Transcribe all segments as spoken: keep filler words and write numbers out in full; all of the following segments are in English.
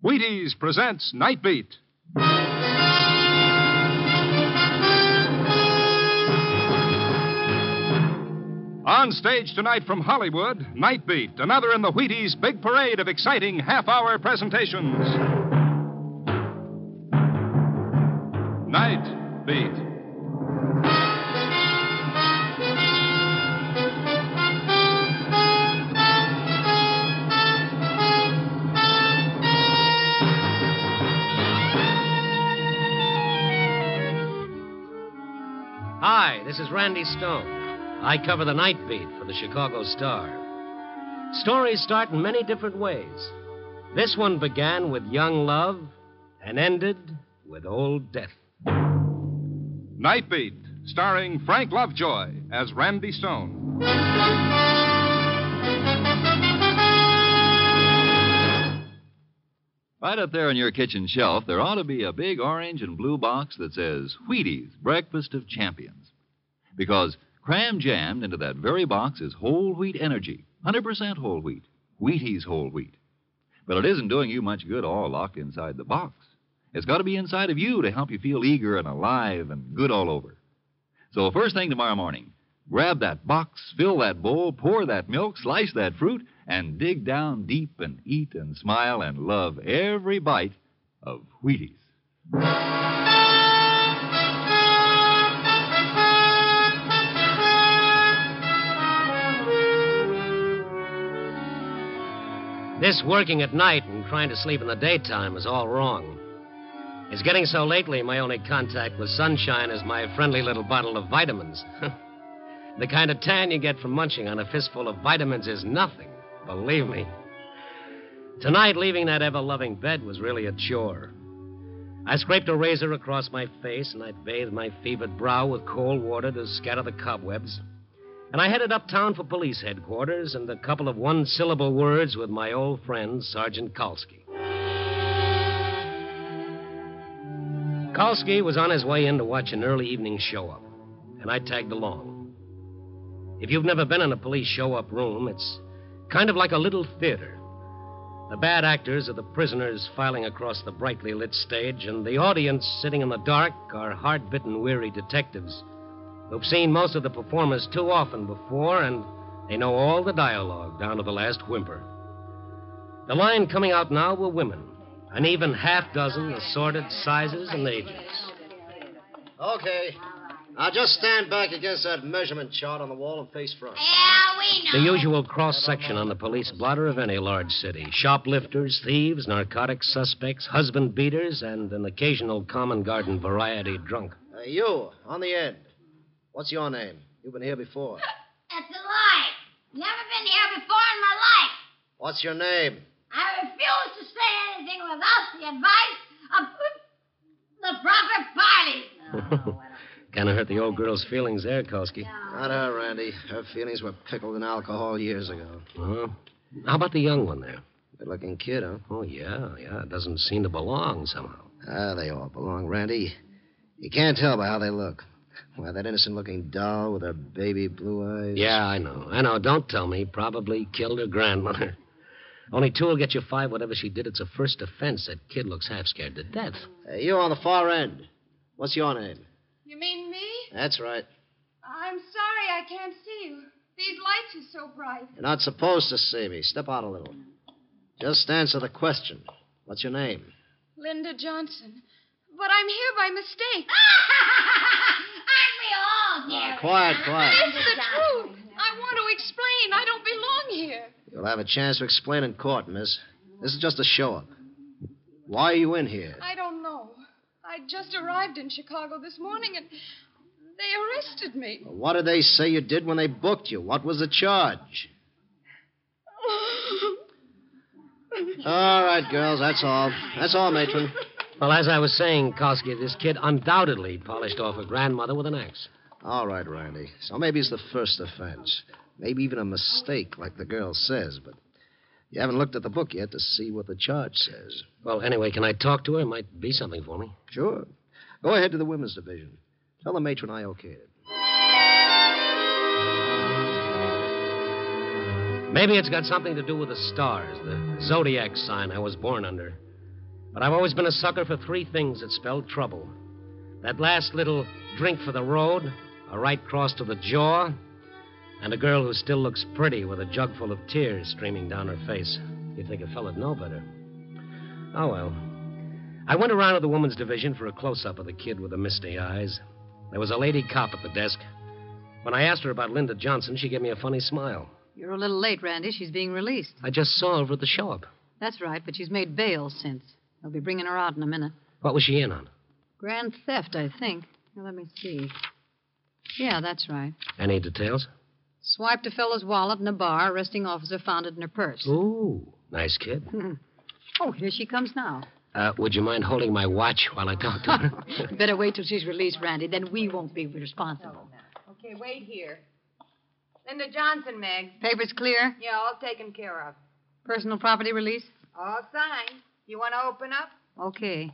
Wheaties presents Night Beat. On stage tonight from Hollywood, Night Beat, another in the Wheaties' big parade of exciting half-hour presentations. Night Beat. Hi, this is Randy Stone. I cover the Night Beat for the Chicago Star. Stories start in many different ways. This one began with young love and ended with old death. Night Beat, starring Frank Lovejoy as Randy Stone. Right up there on your kitchen shelf, there ought to be a big orange and blue box that says Wheaties, Breakfast of Champions. Because crammed jammed into that very box is whole wheat energy, one hundred percent whole wheat, Wheaties whole wheat. But it isn't doing you much good all locked inside the box. It's got to be inside of you to help you feel eager and alive and good all over. So first thing tomorrow morning, grab that box, fill that bowl, pour that milk, slice that fruit, and dig down deep and eat and smile and love every bite of Wheaties. This working at night and trying to sleep in the daytime is all wrong. It's getting so lately my only contact with sunshine is my friendly little bottle of vitamins. The kind of tan you get from munching on a fistful of vitamins is nothing, believe me. Tonight, leaving that ever-loving bed was really a chore. I scraped a razor across my face, and I bathed my fevered brow with cold water to scatter the cobwebs. And I headed uptown for police headquarters and a couple of one-syllable words with my old friend, Sergeant Kalski. Kalski was on his way in to watch an early evening show-up, and I tagged along. If you've never been in a police show-up room, it's kind of like a little theater. The bad actors are the prisoners filing across the brightly lit stage, and the audience sitting in the dark are hard-bitten, weary detectives who've seen most of the performers too often before, and they know all the dialogue down to the last whimper. The line coming out now were women, an even half dozen assorted sizes and ages. Okay. Now just stand back against that measurement chart on the wall and face front. Yeah, we know. The usual cross-section on the police blotter of any large city. Shoplifters, thieves, narcotics suspects, husband beaters, and an occasional common garden variety drunk. Uh, you, on the end. What's your name? You've been here before. That's a lie. Never been here before in my life. What's your name? I refuse to say anything without the advice of the proper party. Kind of hurt the old girl's feelings there, Kalski. Not her, Randy. Her feelings were pickled in alcohol years ago. Uh-huh. How about the young one there? Good-looking kid, huh? Oh, yeah, yeah. It doesn't seem to belong somehow. Ah, they all belong, Randy. You can't tell by how they look. Why, that innocent-looking doll with her baby blue eyes. Yeah, I know. I know. Don't tell me. Probably killed her grandmother. Only two will get you five. Whatever she did, it's a first offense. That kid looks half scared to death. Hey, you on the far end. What's your name? You mean me? That's right. I'm sorry I can't see you. These lights are so bright. You're not supposed to see me. Step out a little. Just answer the question. What's your name? Linda Johnson. But I'm here by mistake. Aren't we all here? Uh, quiet, quiet. It's the truth. I want to explain. I don't belong here. You'll have a chance to explain in court, miss. This is just a show-up. Why are you in here? I don't know. I just arrived in Chicago this morning, and they arrested me. What did they say you did when they booked you? What was the charge? All right, girls, that's all. That's all, matron. Well, as I was saying, Kalski, this kid undoubtedly polished off her grandmother with an axe. All right, Randy. So maybe it's the first offense. Maybe even a mistake, like the girl says, but you haven't looked at the book yet to see what the charge says. Well, anyway, can I talk to her? It might be something for me. Sure. Go ahead to the women's division. Tell the matron I okayed it. Maybe it's got something to do with the stars, the zodiac sign I was born under. But I've always been a sucker for three things that spelled trouble. That last little drink for the road, a right cross to the jaw, and a girl who still looks pretty with a jug full of tears streaming down her face. You'd think a fella'd know better. Oh, well. I went around to the woman's division for a close-up of the kid with the misty eyes. There was a lady cop at the desk. When I asked her about Linda Johnson, she gave me a funny smile. You're a little late, Randy. She's being released. I just saw her over at the show-up. That's right, but she's made bail since. They'll be bringing her out in a minute. What was she in on? Grand theft, I think. Now, let me see. Yeah, that's right. Any details? Swiped a fellow's wallet in a bar. Arresting officer found it in her purse. Ooh, nice kid. Oh, here she comes now. Uh, would you mind holding my watch while I talk to her? Better wait till she's released, Randy. Then we won't be responsible. Okay, wait here. Linda Johnson, Meg. Papers clear? Yeah, all taken care of. Personal property release? All signed. You want to open up? Okay.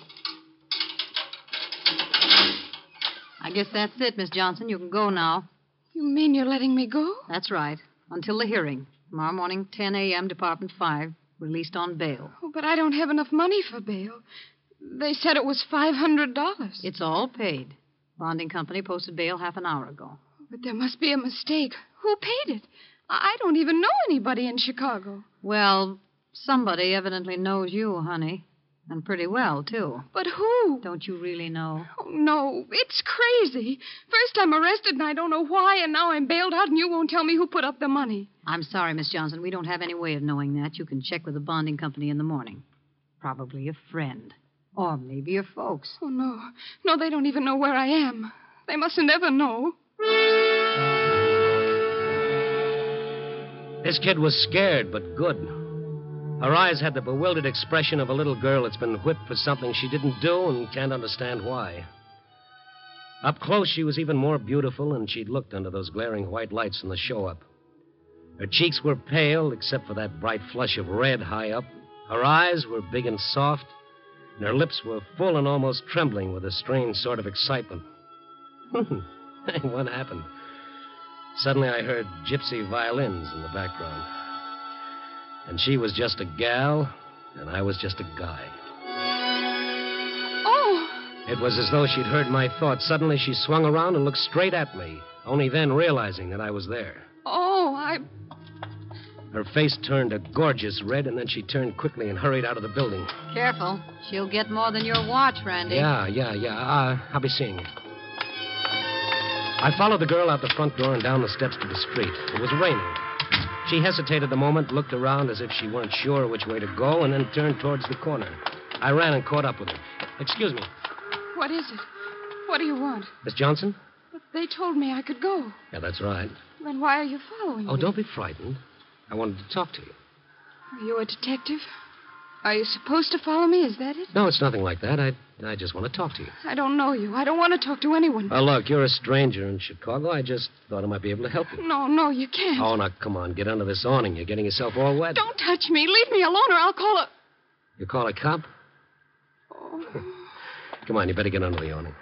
I guess that's it, Miss Johnson. You can go now. You mean you're letting me go? That's right. Until the hearing. Tomorrow morning, ten a.m., Department five. Released on bail. Oh, but I don't have enough money for bail. They said it was five hundred dollars. It's all paid. Bonding company posted bail half an hour ago. But there must be a mistake. Who paid it? I I don't even know anybody in Chicago. Well, somebody evidently knows you, honey. And pretty well, too. But who? Don't you really know? Oh, no. It's crazy. First I'm arrested and I don't know why, and now I'm bailed out and you won't tell me who put up the money. I'm sorry, Miss Johnson. We don't have any way of knowing that. You can check with the bonding company in the morning. Probably a friend. Or maybe your folks. Oh, no. No, they don't even know where I am. They mustn't ever know. This kid was scared, but good. Her eyes had the bewildered expression of a little girl that's been whipped for something she didn't do and can't understand why. Up close, she was even more beautiful than she'd looked under those glaring white lights in the show-up. Her cheeks were pale, except for that bright flush of red high up. Her eyes were big and soft, and her lips were full and almost trembling with a strange sort of excitement. What happened? Suddenly I heard gypsy violins in the background. And she was just a gal, and I was just a guy. Oh! It was as though she'd heard my thoughts. Suddenly she swung around and looked straight at me, only then realizing that I was there. Oh, I... Her face turned a gorgeous red, and then she turned quickly and hurried out of the building. Careful. She'll get more than your watch, Randy. Yeah, yeah, yeah. Uh, I'll be seeing you. I followed the girl out the front door and down the steps to the street. It was raining. She hesitated a moment, looked around as if she weren't sure which way to go, and then turned towards the corner. I ran and caught up with her. Excuse me. What is it? What do you want? Miss Johnson? But they told me I could go. Yeah, that's right. Then why are you following Oh, me? don't be frightened. I wanted to talk to you. Are you a detective? Are you supposed to follow me? Is that it? No, it's nothing like that. I, I just want to talk to you. I don't know you. I don't want to talk to anyone. Oh, look, you're a stranger in Chicago. I just thought I might be able to help you. No, no, you can't. Oh, now, come on. Get under this awning. You're getting yourself all wet. Don't touch me. Leave me alone or I'll call a... You call a cop? Oh. Come on, you better get under the awning.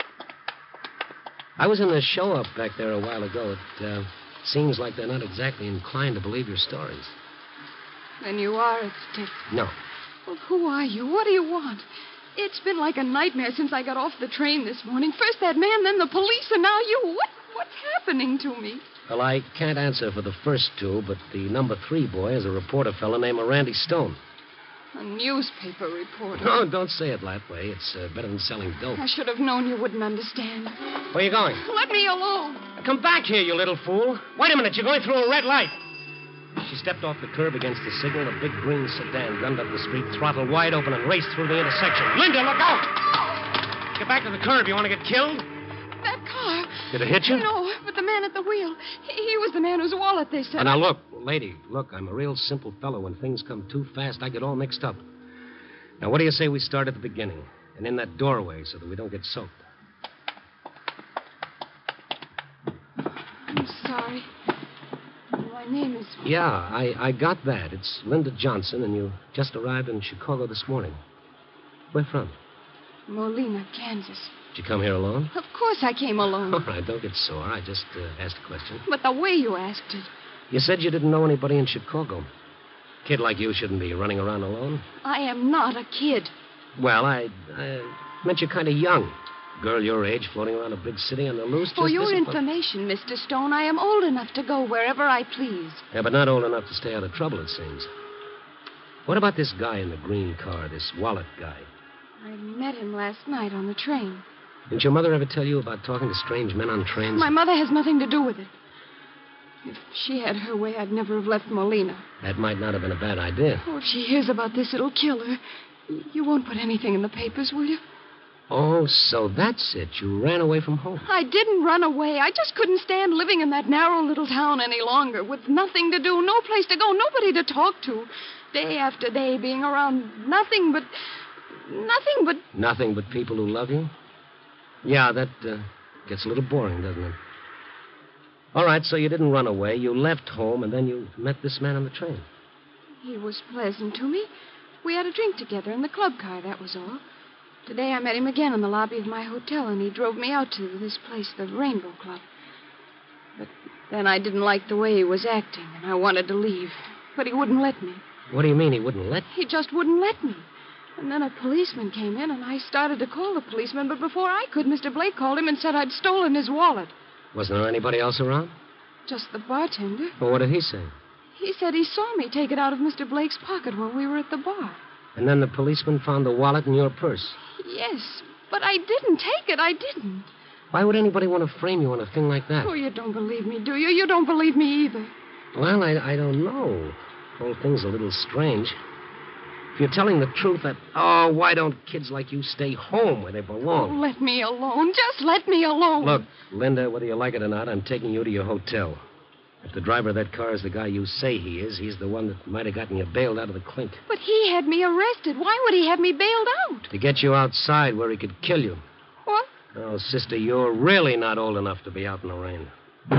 I was in the show-up back there a while ago. It uh, seems like they're not exactly inclined to believe your stories. Then you are a detective. No. Well, who are you? What do you want? It's been like a nightmare since I got off the train this morning. First that man, then the police, and now you. What? What's happening to me? Well, I can't answer for the first two, but the number three boy is a reporter fellow named Randy Stone. A newspaper reporter. No, don't say it that way. It's uh, better than selling dope. I should have known you wouldn't understand. Where are you going? Let me alone. Come back here, you little fool. Wait a minute. You're going through a red light. She stepped off the curb against the signal. A big green sedan gunned up the street, throttle wide open, and raced through the intersection. Linda, look out! Get back to the curb. You want to get killed? That car. Did it hit you? No, but the man at the wheel. He, he was the man whose wallet they said. Oh, now, look, lady, look, I'm a real simple fellow. When things come too fast, I get all mixed up. Now, what do you say we start at the beginning and in that doorway so that we don't get soaked? I'm sorry. My name is... Yeah, I, I got that. It's Linda Johnson, and you just arrived in Chicago this morning. Where from? Molina, Kansas. Did you come here alone? Of course I came alone. All right, don't get sore. I just uh, asked a question. But the way you asked it. You said you didn't know anybody in Chicago. kid like you shouldn't be running around alone. I am not a kid. Well, I, I meant you're kind of young. Girl your age floating around a big city on the loose. For just your discipline. information, Mister Stone, I am old enough to go wherever I please. Yeah, but not old enough to stay out of trouble, it seems. What about this guy in the green car, this wallet guy? I met him last night on the train. Didn't your mother ever tell you about talking to strange men on trains? My mother has nothing to do with it. If she had her way, I'd never have left Molina. That might not have been a bad idea. Oh, if she hears about this, it'll kill her. You won't put anything in the papers, will you? Oh, so that's it. You ran away from home. I didn't run away. I just couldn't stand living in that narrow little town any longer with nothing to do, no place to go, nobody to talk to. Day after day being around nothing but... Nothing but... Nothing but people who love you? Yeah, that uh, gets a little boring, doesn't it? All right, so you didn't run away. You left home, and then you met this man on the train. He was pleasant to me. We had a drink together in the club car, that was all. Today I met him again in the lobby of my hotel, and he drove me out to this place, the Rainbow Club. But then I didn't like the way he was acting, and I wanted to leave. But he wouldn't let me. What do you mean he wouldn't let you? He just wouldn't let me. And then a policeman came in, and I started to call the policeman, but before I could, Mister Blake called him and said I'd stolen his wallet. Wasn't there anybody else around? Just the bartender. Well, what did he say? He said he saw me take it out of Mister Blake's pocket when we were at the bar. And then the policeman found the wallet in your purse. Yes, but I didn't take it. I didn't. Why would anybody want to frame you on a thing like that? Oh, you don't believe me, do you? You don't believe me either. Well, I, I don't know. The whole thing's a little strange. If you're telling the truth, that... Oh, why don't kids like you stay home where they belong? Oh, let me alone. Just let me alone. Look, Linda, whether you like it or not, I'm taking you to your hotel. If the driver of that car is the guy you say he is, he's the one that might have gotten you bailed out of the clink. But he had me arrested. Why would he have me bailed out? To get you outside where he could kill you. What? Oh, sister, you're really not old enough to be out in the rain.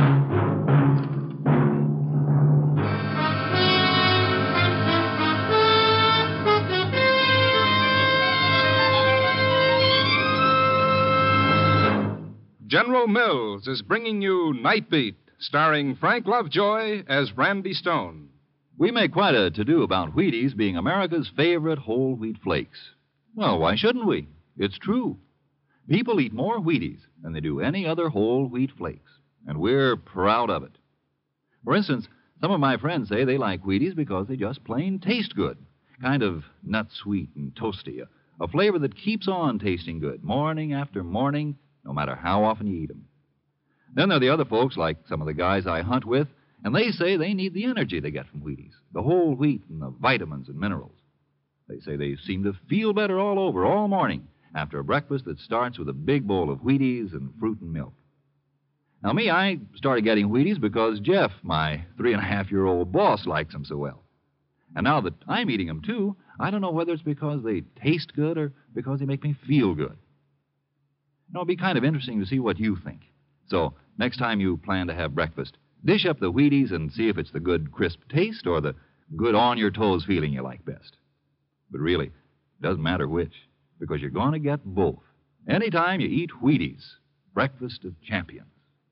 General Mills is bringing you Night Beat, starring Frank Lovejoy as Randy Stone. We make quite a to-do about Wheaties being America's favorite whole wheat flakes. Well, why shouldn't we? It's true. People eat more Wheaties than they do any other whole wheat flakes, and we're proud of it. For instance, some of my friends say they like Wheaties because they just plain taste good, kind of nut-sweet and toasty, a, a flavor that keeps on tasting good morning after morning, no matter how often you eat them. Then there are the other folks, like some of the guys I hunt with, and they say they need the energy they get from Wheaties, the whole wheat and the vitamins and minerals. They say they seem to feel better all over all morning after a breakfast that starts with a big bowl of Wheaties and fruit and milk. Now, me, I started getting Wheaties because Jeff, my three-and-a-half-year-old boss, likes them so well. And now that I'm eating them, too, I don't know whether it's because they taste good or because they make me feel good. You know, it'd be kind of interesting to see what you think. So, next time you plan to have breakfast, dish up the Wheaties and see if it's the good, crisp taste or the good on-your-toes feeling you like best. But really, it doesn't matter which, because you're going to get both. Anytime you eat Wheaties, breakfast of champions.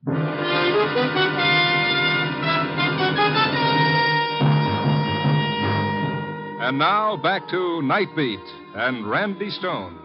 And now, back to Night Beat and Randy Stone.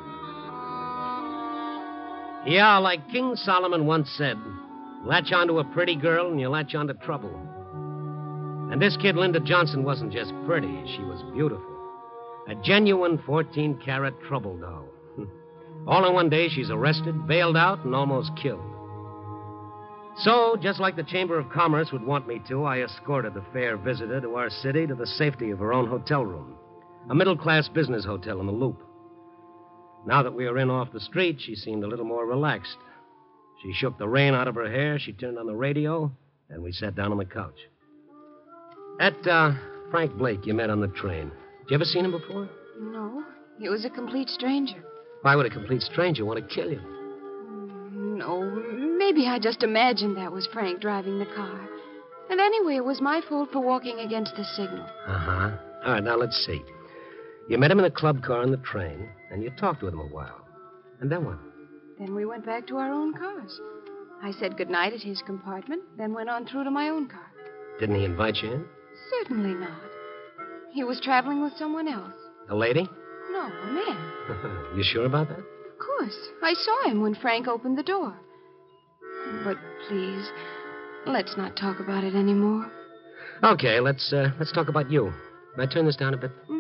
Yeah, like King Solomon once said, latch onto a pretty girl and you latch onto trouble. And this kid, Linda Johnson, wasn't just pretty. She was beautiful. A genuine fourteen-carat trouble doll. All in one day, she's arrested, bailed out, and almost killed. So, just like the Chamber of Commerce would want me to, I escorted the fair visitor to our city to the safety of her own hotel room. A middle-class business hotel in the Loop. Now that we were in off the street, she seemed a little more relaxed. She shook the rain out of her hair, she turned on the radio, and we sat down on the couch. That, uh, Frank Blake you met on the train. Did you ever seen him before? No, he was a complete stranger. Why would a complete stranger want to kill you? No, maybe I just imagined that was Frank driving the car. And anyway, it was my fault for walking against the signal. Uh-huh. All right, now let's see. You met him in the club car on the train, and you talked with him a while. And then what? Then we went back to our own cars. I said goodnight at his compartment, then went on through to my own car. Didn't he invite you in? Certainly not. He was traveling with someone else. A lady? No, a man. You sure about that? Of course. I saw him when Frank opened the door. But please, let's not talk about it anymore. Okay, let's uh, let's talk about you. Can I turn this down a bit? Mm-hmm.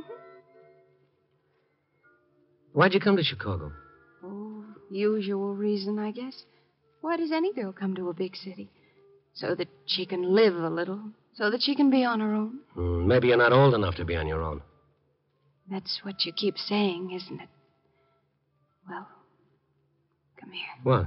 Why'd you come to Chicago? Oh, usual reason, I guess. Why does any girl come to a big city? So that she can live a little. So that she can be on her own. Hmm, maybe you're not old enough to be on your own. That's what you keep saying, isn't it? Well, come here. What?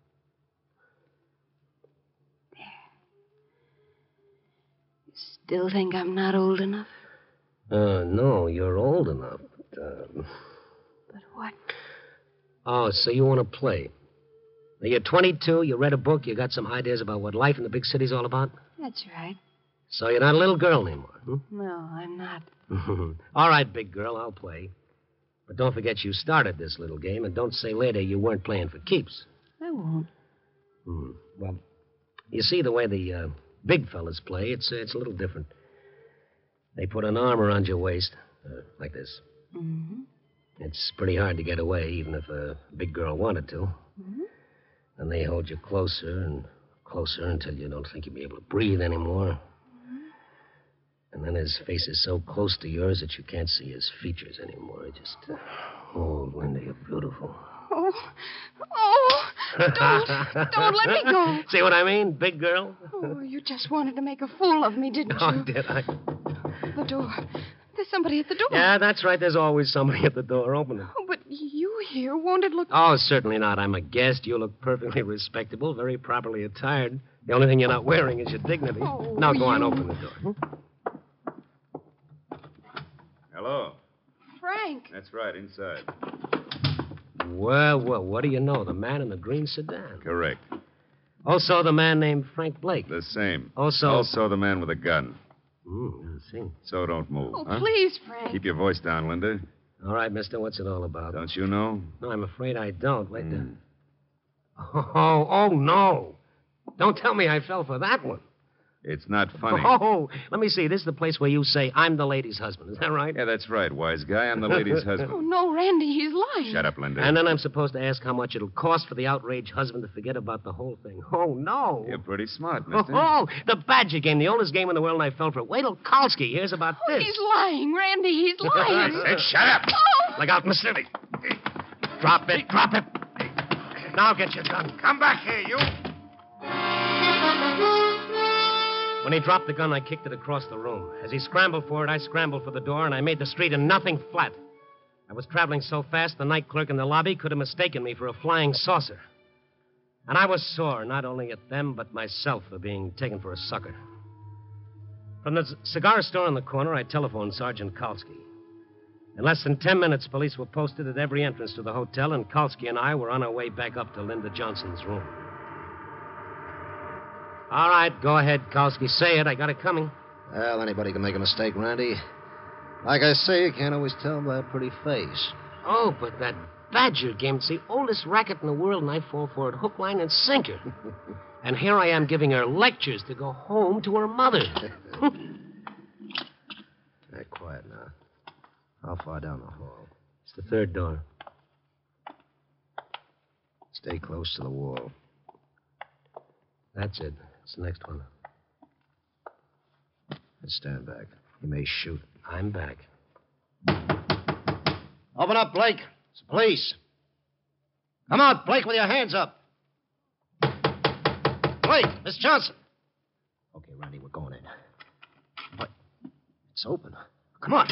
Still think I'm not old enough? Uh, no, you're old enough. But, uh... but what? Oh, so you want to play. Now, you're twenty-two, you read a book, you got some ideas about what life in the big city's all about? That's right. So you're not a little girl anymore, hmm? No, I'm not. All right, big girl, I'll play. But don't forget you started this little game, and don't say later you weren't playing for keeps. I won't. Hmm. Well, you see, the way the uh, big fellas play, it's, uh, it's a little different. They put an arm around your waist, uh, like this. Mm-hmm. It's pretty hard to get away, even if a big girl wanted to. Mm-hmm. And they hold you closer and closer until you don't think you'll be able to breathe anymore. Mm-hmm. And then his face is so close to yours that you can't see his features anymore. It just, uh, oh, Linda, you're beautiful. Oh, oh, don't, don't let me go. See what I mean, big girl? Oh, you just wanted to make a fool of me, didn't you? Oh, did I? The door. There's somebody at the door. Yeah, that's right. There's always somebody at the door. Open it. Oh, but you here, won't it look... Oh, certainly not. I'm a guest. You look perfectly respectable, very properly attired. The only thing you're not wearing is your dignity. Oh, now, go you... on, open the door. Hello. Frank. That's right, inside. Well, well, what do you know? The man in the green sedan. Correct. Also, the man named Frank Blake. The same. Also... Also the man with a gun. Hmm, I see. So don't move, Oh, huh? please, Frank. Keep your voice down, Linda. All right, mister, what's it all about? Don't you know? No, I'm afraid I don't. Wait Mm. there. Oh, oh, no. Don't tell me I fell for that one. It's not funny. Oh, let me see. This is the place where you say, I'm the lady's husband. Is that right? Yeah, that's right, wise guy. I'm the lady's Oh, husband. no, Randy, he's lying. Shut up, Linda. And then I'm supposed to ask how much it'll cost for the outraged husband to forget about the whole thing. Oh, no. You're pretty smart, mister. Oh, the Badger game, the oldest game in the world, and I fell for it. Wait till Kalski hears about Oh, this. he's lying, Randy. He's lying. I said shut up. Oh. Look out, mister. Drop it, drop it. Now get your gun. Come back here, you. When he dropped the gun, I kicked it across the room. As he scrambled for it, I scrambled for the door, and I made the street and nothing flat. I was traveling so fast, the night clerk in the lobby could have mistaken me for a flying saucer. And I was sore, not only at them, but myself for being taken for a sucker. From the c- cigar store on the corner, I telephoned Sergeant Kalski. In less than ten minutes, police were posted at every entrance to the hotel, and Kalski and I were on our way back up to Linda Johnson's room. All right, go ahead, Kalski. Say it. I got it coming. Well, anybody can make a mistake, Randy. Like I say, you can't always tell by a pretty face. Oh, but that Badger game, it's the oldest racket in the world, and I fall for it hook, line, and sinker. And here I am giving her lectures to go home to her mother. Hey, quiet now. How far down the hall? It's the third door. Stay close to the wall. That's it. It's the next one. Let's stand back. He may shoot. I'm back. Open up, Blake. It's the police. Come out, Blake, with your hands up. Blake, Miss Johnson. Okay, Randy, we're going in. What? It's open. Come on.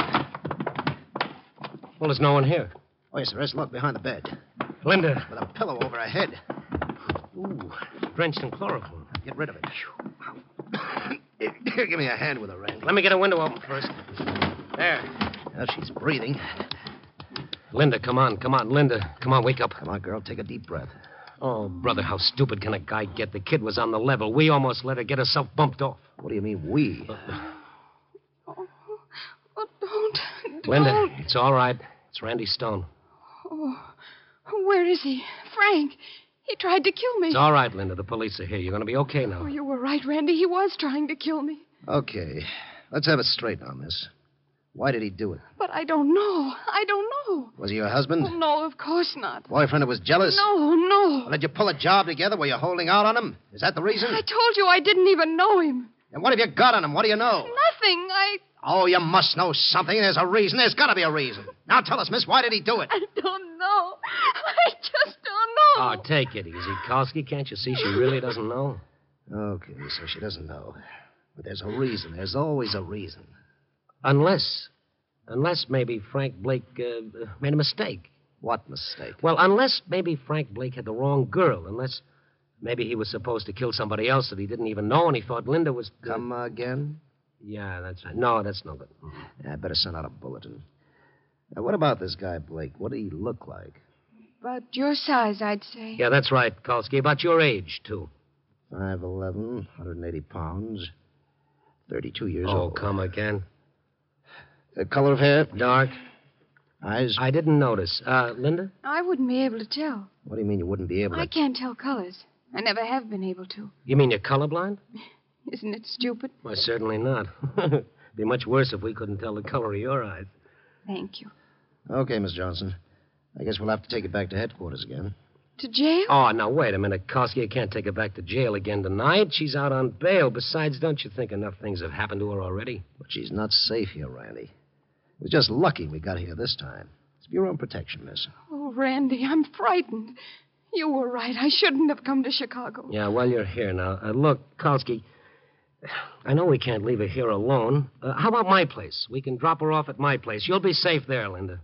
Well, there's no one here. Oh, yes, there is. Look, behind the bed. Linda. With a pillow over her head. Ooh, drenched in chloroform. Get rid of it. Here, give me a hand with her, Randy. Let me get a window open first. There. Now she's breathing. Linda, come on, come on. Linda, come on, wake up. Come on, girl, take a deep breath. Oh, brother, how stupid can a guy get? The kid was on the level. We almost let her get herself bumped off. What do you mean, we? Oh, oh don't. don't. Linda, it's all right. It's Randy Stone. Oh, where is he? Frank. He tried to kill me. It's all right, Linda. The police are here. You're going to be okay now. Oh, you were right, Randy. He was trying to kill me. Okay. Let's have it straight now, miss. Why did he do it? But I don't know. I don't know. Was he your husband? Oh, no, of course not. Boyfriend who was jealous? No, no. Well, did you pull a job together? Were you holding out on him? Is that the reason? I told you I didn't even know him. And what have you got on him? What do you know? Nothing. I... Oh, you must know something. There's a reason. There's got to be a reason. Now tell us, miss, why did he do it? I don't know. I just don't know. Oh, take it easy, Kalski. Can't you see she really doesn't know? Okay, so she doesn't know. But there's a reason. There's always a reason. Unless... Unless maybe Frank Blake uh, made a mistake. What mistake? Well, unless maybe Frank Blake had the wrong girl. Unless maybe he was supposed to kill somebody else that he didn't even know, and he thought Linda was... Uh... Come again? Yeah, that's right. No, that's no good. Yeah, I better send out a bulletin. Now, what about this guy, Blake? What did he look like? About your size, I'd say. Yeah, that's right, Kalski. About your age, too. five eleven, one hundred eighty pounds, thirty-two years oh, old. Oh, come again. The color of hair? Dark. Eyes? I didn't notice. Uh, Linda? I wouldn't be able to tell. What do you mean you wouldn't be able to? I can't tell colors. I never have been able to. You mean you're colorblind? Isn't it stupid? Why, certainly not. It'd be much worse if we couldn't tell the color of your eyes. Thank you. Okay, Miss Johnson. I guess we'll have to take it back to headquarters again. To jail? Oh, now, wait a minute, Kalski. You can't take her back to jail again tonight. She's out on bail. Besides, don't you think enough things have happened to her already? But she's not safe here, Randy. It was just lucky we got here this time. It's for your own protection, miss. Oh, Randy, I'm frightened. You were right. I shouldn't have come to Chicago. Yeah, well, you're here now. Uh, look, Kalski, I know we can't leave her here alone. Uh, how about my place? We can drop her off at my place. You'll be safe there, Linda.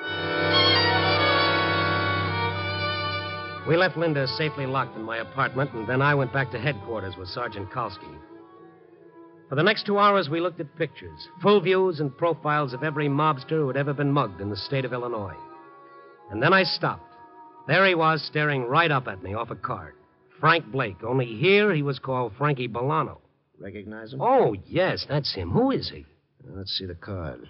We left Linda safely locked in my apartment, and then I went back to headquarters with Sergeant Kalski. For the next two hours, we looked at pictures, full views and profiles of every mobster who had ever been mugged in the state of Illinois. And then I stopped. There he was, staring right up at me off a card. Frank Blake, only here he was called Frankie Bolano. Recognize him? Oh, yes, that's him. Who is he? Now, let's see the card.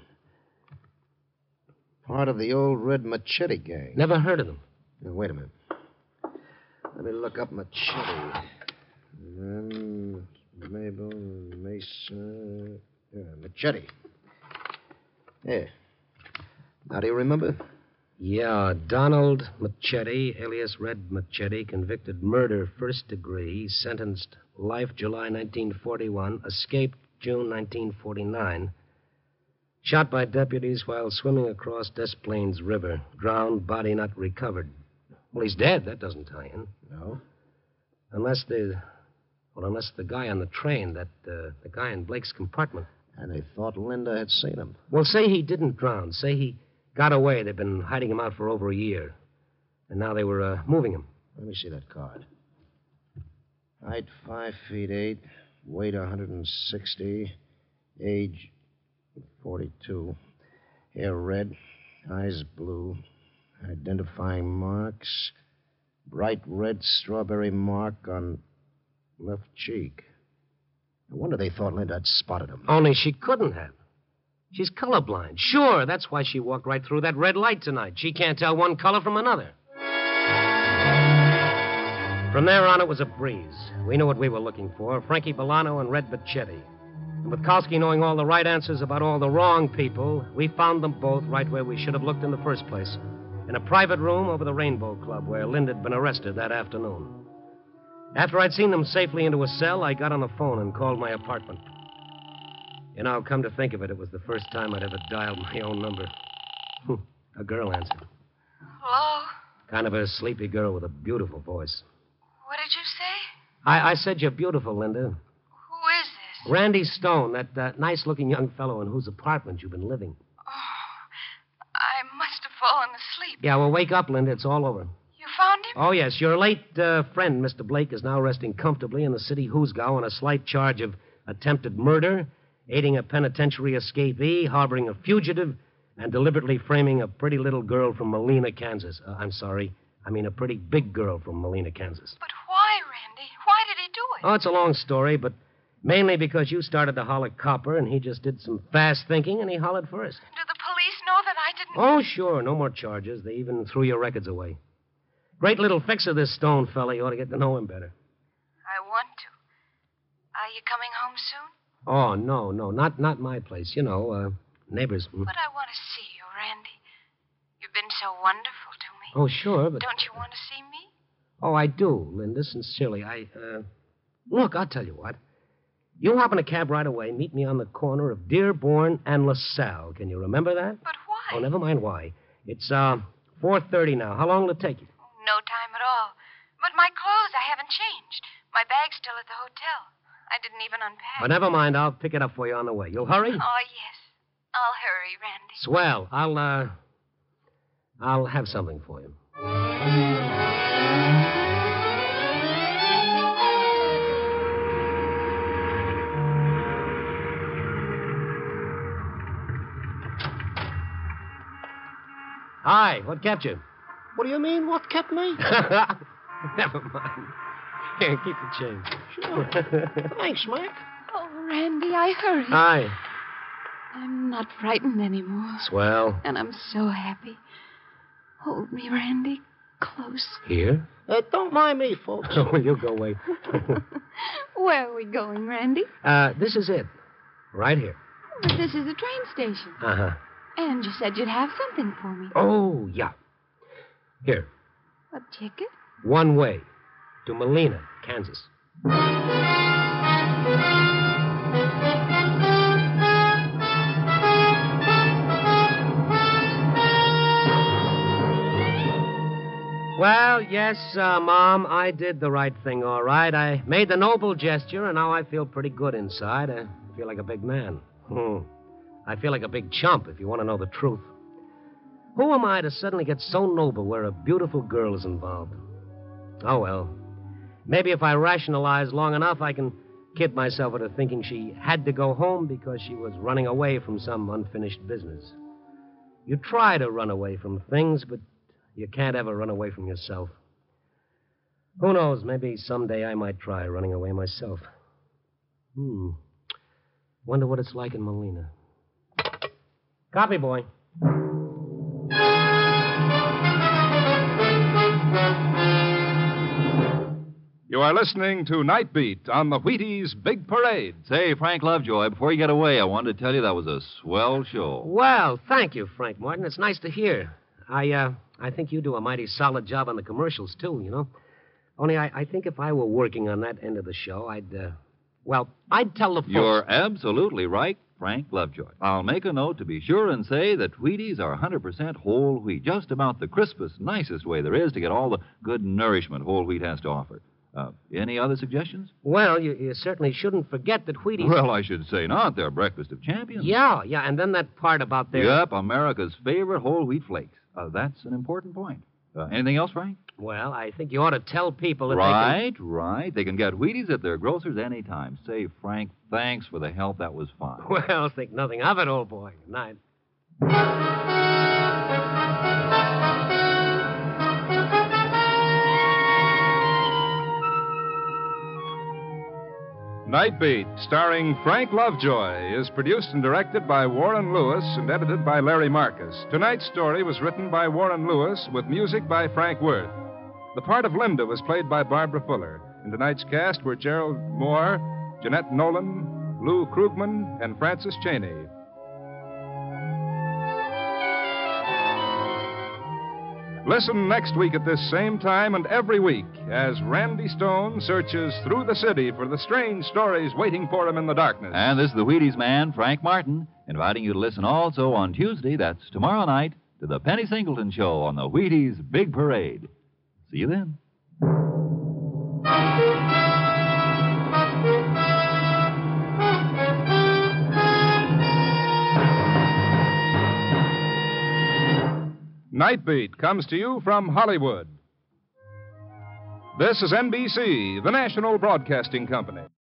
Part of the old Red Machete gang. Never heard of them. Now, wait a minute. Let me look up Machete. Then Mabel, Mesa. Yeah, Machete. Yeah. Now, do you remember? Yeah, Donald Machete, alias Red Machete, convicted murder first degree, sentenced life July nineteen forty-one, escaped June nineteen forty-nine. Shot by deputies while swimming across Des Plaines River. Drowned, body not recovered. Well, he's dead. That doesn't tie in. No. Unless the... Well, unless the guy on the train, that, uh, the guy in Blake's compartment. And they thought Linda had seen him. Well, say he didn't drown. Say he got away. They've been hiding him out for over a year. And now they were, uh, moving him. Let me see that card. Height five feet eight, weight one hundred sixty, age forty-two, hair red, eyes blue, identifying marks, bright red strawberry mark on left cheek. No wonder they thought Linda had spotted him. Only she couldn't have. She's colorblind. Sure, that's why she walked right through that red light tonight. She can't tell one color from another. From there on, it was a breeze. We knew what we were looking for, Frankie Bolano and Red Machete. And with Kalski knowing all the right answers about all the wrong people, we found them both right where we should have looked in the first place, in a private room over the Rainbow Club where Linda had been arrested that afternoon. After I'd seen them safely into a cell, I got on the phone and called my apartment. You know, come to think of it, it was the first time I'd ever dialed my own number. A girl answered. Hello? Kind of a sleepy girl with a beautiful voice. What did you say? I, I said you're beautiful, Linda. Who is this? Randy Stone, that uh, nice-looking young fellow in whose apartment you've been living. Oh, I must have fallen asleep. Yeah, well, wake up, Linda. It's all over. You found him? Oh, yes. Your late uh, friend, Mister Blake, is now resting comfortably in the city Hoosgow on a slight charge of attempted murder, aiding a penitentiary escapee, harboring a fugitive, and deliberately framing a pretty little girl from Molina, Kansas. Uh, I'm sorry. I mean a pretty big girl from Molina, Kansas. But why, Randy? Why did he do it? Oh, it's a long story, but mainly because you started to holler copper, and he just did some fast thinking, and he hollered first. Do the police know that I didn't... Oh, sure. No more charges. They even threw your records away. Great little fixer, this Stone fella. You ought to get to know him better. I want to. Are you coming home soon? Oh, no, no. Not not my place. You know, uh, Neighbors. Hmm? But I want to see you, Randy. You've been so wonderful to me. Oh, sure, but... Don't you want to see me? Oh, I do, Linda, sincerely. I, uh... Look, I'll tell you what. You hop in a cab right away. Meet me on the corner of Dearborn and LaSalle. Can you remember that? But why? Oh, never mind why. It's, uh, four thirty now. How long will it take you? No time at all. But my clothes, I haven't changed. My bag's still at the hotel. I didn't even unpack. But never mind. I'll pick it up for you on the way. You'll hurry? Oh, yes. I'll hurry, Randy. Swell. I'll, uh... I'll have something for you. Hi, what kept you? What do you mean, what kept me? Never mind. Here, keep the change. Sure. Thanks, Mac. Oh, Randy, I hurry. Hi. I'm not frightened anymore. Swell. And I'm so happy. Hold me, Randy, close. Here? Uh, don't mind me, folks. Oh, you go away. Where are we going, Randy? uh, this is it. Right here. But this is the train station. Uh-huh. And you said you'd have something for me. Oh, yeah. Here. A ticket? One way. To Molina, Kansas. Well, yes, uh, Mom, I did the right thing, all right. I made the noble gesture, and now I feel pretty good inside. I feel like a big man. Hmm. I feel like a big chump, if you want to know the truth. Who am I to suddenly get so noble where a beautiful girl is involved? Oh, well. Maybe if I rationalize long enough, I can kid myself into thinking she had to go home because she was running away from some unfinished business. You try to run away from things, but you can't ever run away from yourself. Who knows, maybe someday I might try running away myself. Hmm. Wonder what it's like in Molina. Copy, boy. You are listening to Night Beat on the Wheaties Big Parade. Say, Frank Lovejoy, before you get away, I wanted to tell you that was a swell show. Well, thank you, Frank Martin. It's nice to hear. I, uh, I think you do a mighty solid job on the commercials, too, you know. Only I, I think if I were working on that end of the show, I'd, uh, well, I'd tell the folks... You're absolutely right, Frank Lovejoy. I'll make a note to be sure and say that Wheaties are one hundred percent whole wheat, just about the crispest, nicest way there is to get all the good nourishment whole wheat has to offer. Uh, any other suggestions? Well, you, you certainly shouldn't forget that Wheaties... Well, I should say not. They're breakfast of champions. Yeah, yeah, and then that part about their... Yep, America's favorite whole wheat flakes. Uh, that's an important point. Uh, anything else, Frank? Well, I think you ought to tell people that right, they can... right. They can get Wheaties at their grocers anytime. Say, Frank, thanks for the help. That was fine. Well, think nothing of it, old boy. Good night. Night Beat, starring Frank Lovejoy, is produced and directed by Warren Lewis and edited by Larry Marcus. Tonight's story was written by Warren Lewis with music by Frank Worth. The part of Linda was played by Barbara Fuller. In tonight's cast were Gerald Moore, Jeanette Nolan, Lou Krugman, and Francis Cheney. Listen next week at this same time and every week as Randy Stone searches through the city for the strange stories waiting for him in the darkness. And this is the Wheaties man, Frank Martin, inviting you to listen also on Tuesday, that's tomorrow night, to the Penny Singleton Show on the Wheaties Big Parade. See you then. Night Beat comes to you from Hollywood. This is N B C, the national broadcasting company.